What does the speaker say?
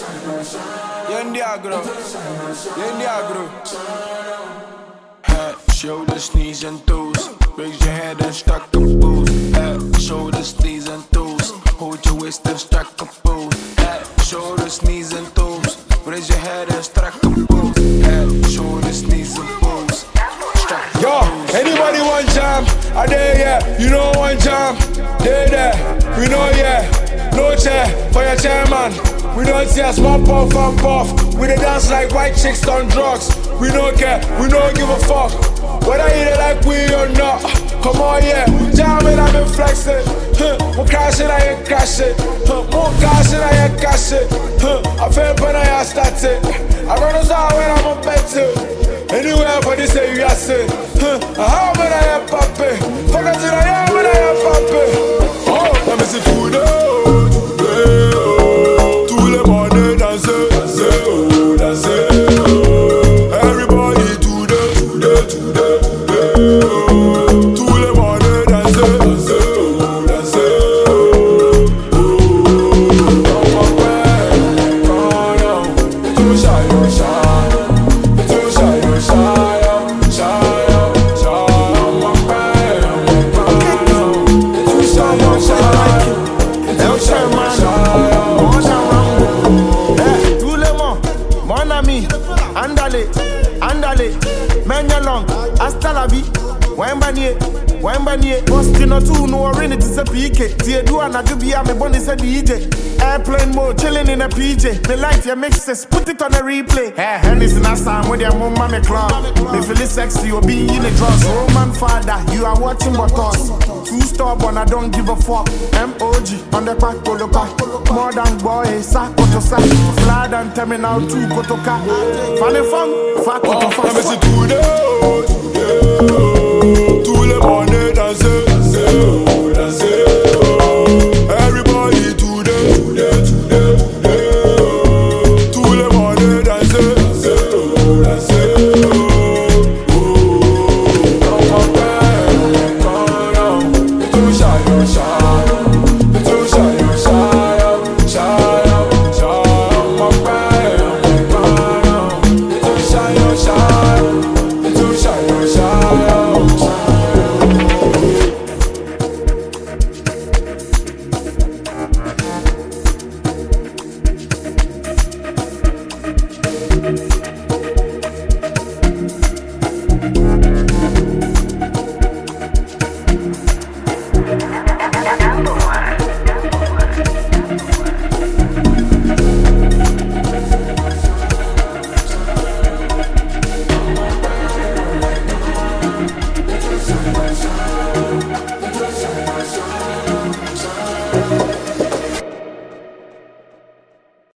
Yendi agro. Head, shoulders, knees and toes. Raise your head and strike a pose. Head, shoulders, knees and toes. Hold your waist and strike a pose. Head, shoulders, knees and toes. Raise your head and strike a pose. Head, shoulders, knees and toes. Yo, anybody want jam? I there, yeah. You know one jam. There. We know, yeah. No chair for your chairman. We don't see a small puff and puff. We dey dance like white chicks on drugs. We don't care, we don't give a fuck. Whether you like we or not. Come on, yeah. Jamming, I've been flexing. More crashing, I ain't crashing. More crashing, I ain't crashing. I feel when I start it. I run us out when I'm on better. Anywhere for this, say you are saying. How when I am popping? Focus in I am when I am popping. Oh, let me see food. Andale, menya long, hasta la vie. Wembanye, Boston two no rain it is a PK. Tia do and I do be a me bonus a DJ. Airplane mode, chilling in a PJ. The life your mixes, put it on a replay. Hey, Henry's in a time with your mom me club. They feel it sexy, you're being in the drugs. Roman father, you are watching what us. Too stubborn, I don't give a fuck. MOG on the pack, poloka. More than boy, sack to sack. Flat and terminal 2 kotoka. Funny fun, fat kotoka. Tout le monde danse.